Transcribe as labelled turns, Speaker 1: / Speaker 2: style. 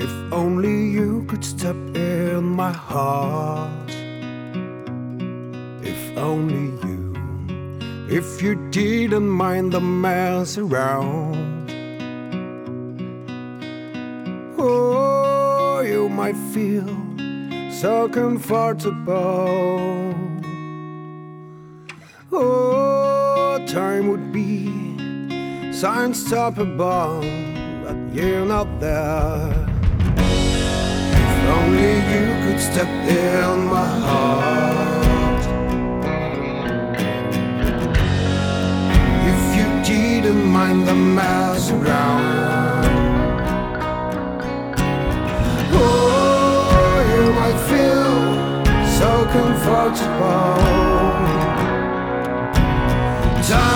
Speaker 1: If only you could step in my heart. If only you, if you didn't mind the mess around. Oh, you might feel so comfortable. Oh, time would be so unstoppable, but you're not there. If only you could step in my heart. If you didn't mind the mess around. Oh, you might feel so comfortable. Time